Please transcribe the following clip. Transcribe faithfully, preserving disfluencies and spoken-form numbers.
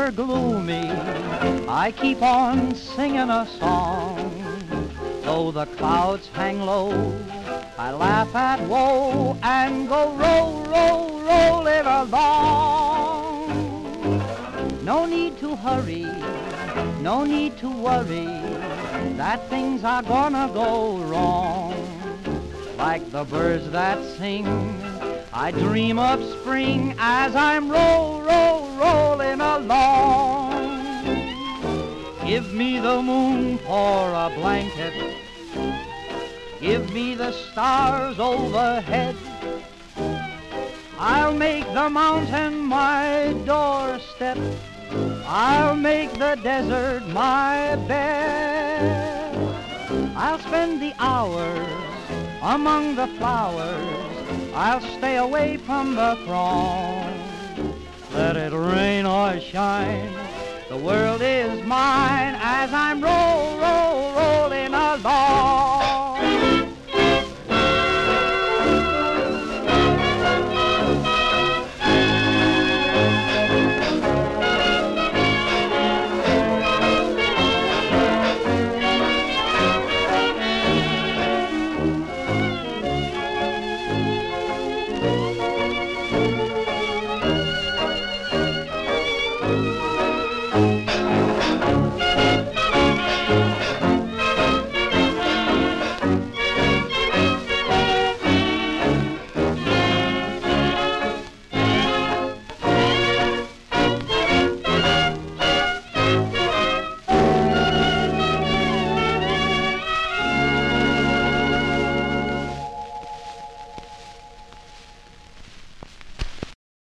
never gloomy. I keep on singing a song. Though the clouds hang low, I laugh at woe and go roll, roll, roll it along. No need to hurry, no need to worry, that things are gonna go wrong. Like the birds that sing, I dream of spring as I'm roll, roll, rolling along. Give me the moon for a blanket, give me the stars overhead. I'll make the mountain my doorstep, I'll make the desert my bed. I'll spend the hours among the flowers, I'll stay away from the throng. Let it rain or shine, the world is mine as I'm rolling